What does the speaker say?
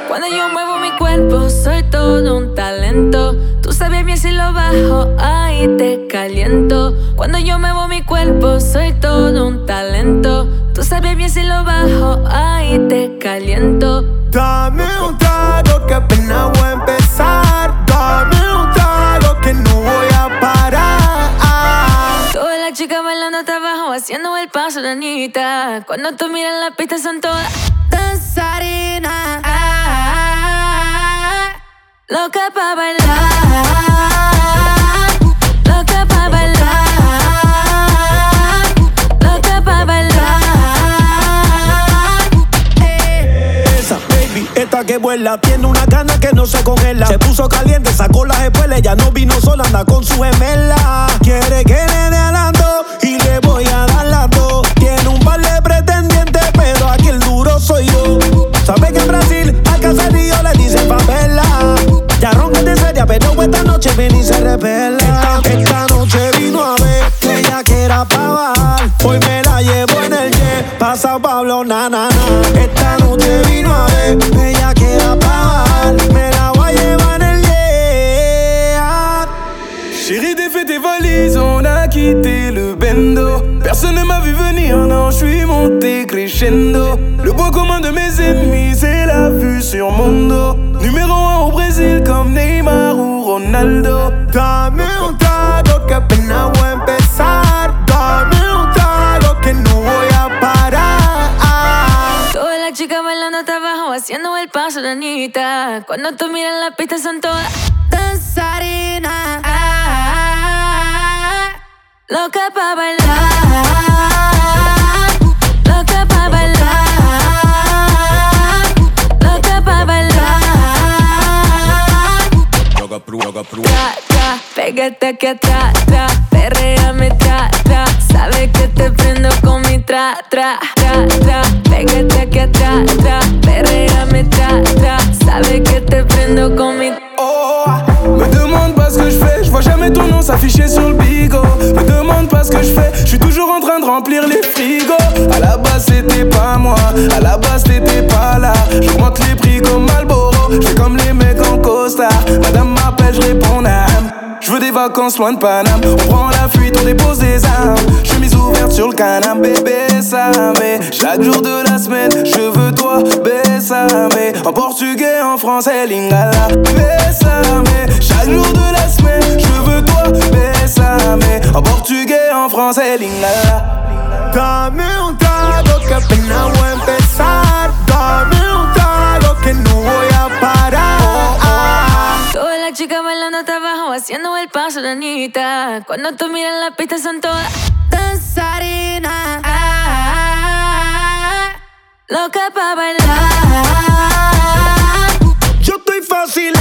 Cuando yo muevo mi cuerpo soy todo un talento. Tú sabes bien si lo bajo, ahí te caliento. Cuando yo muevo mi cuerpo soy todo un talento. Tú sabes bien si lo bajo, ahí te caliento. Dame un trago que apenas voy a empezar. Dame un trago que no voy a parar. Todas las chicas bailando hasta abajo, haciendo el paso de Anita. Cuando tú miras la pista son todas danzarinas, loca pa' bailar, loca pa' bailar, loca pa' bailar. Esa baby, esta que vuela, tiene una gana que no se congela. Se puso caliente, sacó las espuelas, ya no vino sola, anda con su gemela. Quiere que le dé alando y le voy a dar las dos. Tiene un par de pretendientes, pero aquí el duro soy yo. Sabe que en Brasil al caserío le dicen favela. Ya ronca de seria, pero esta noche viene y se revela. Esta noche vino a ver que ella que era pa' bajar. Hoy me la llevo en el jet, pasa Pablo, na, na, na. Esta noche vino a ver que ella que era pa' bajar. Me la voy a llevar en el jet. Chérie, défais tes valises, on a quitté le bendo. Personne ne m'a vu venir, non, je suis monté crescendo. Le point commun de mes ennemis, c'est la vue sur mon dos. Numéro 1 au Brésil comme Neymar ou Ronaldo. Dame un trago que apenas voy a empezar. Dame un trago que no voy a parar. Todas las chicas bailando hasta abajo, haciendo el paso de Anita. Cuando tú miras la pista son todas danzarinas, loca pa' bailar, loca pa' bailar, loca pa' bailar. Tra, tra, pégate aquí atrás, tra, perréame, tra, tra. Sabes que te prendo con mi tra, tra, tra, tra. Pégate aquí atrás, tra, perréame, tra, tra. Sabes que te prendo con mi. Oh, me demande pas ce que je fais, je vois jamais ton nom s'afficher sur le bigot. Me demande pas ce que je fais, je suis toujours en train de remplir les frigos. À la base c'était pas moi, à la base t'étais pas là. J'augmente les prix comme Marlboro, j'fais comme les mecs en costard. Madame m'appelle, je réponds nam. Je veux des vacances loin de Paname. On prend la fuite, on dépose des armes. Chemise ouverte sur le canapé, bébé ça mais chaque jour de la semaine, je veux toi, bésame. En portugais, en français, lingala, bésame. Chaque jour de la semaine, je veux toi, bésame. En portugais, en français, lingala. Dame un trago que apenas voy a empezar. Dame un trago que no voy a parar. Todas las chicas bailando hasta abajo, haciendo el paso de Anita. Cuando tú miras la pista son todas danzarinas, loca pa' bailar. Yo estoy fácil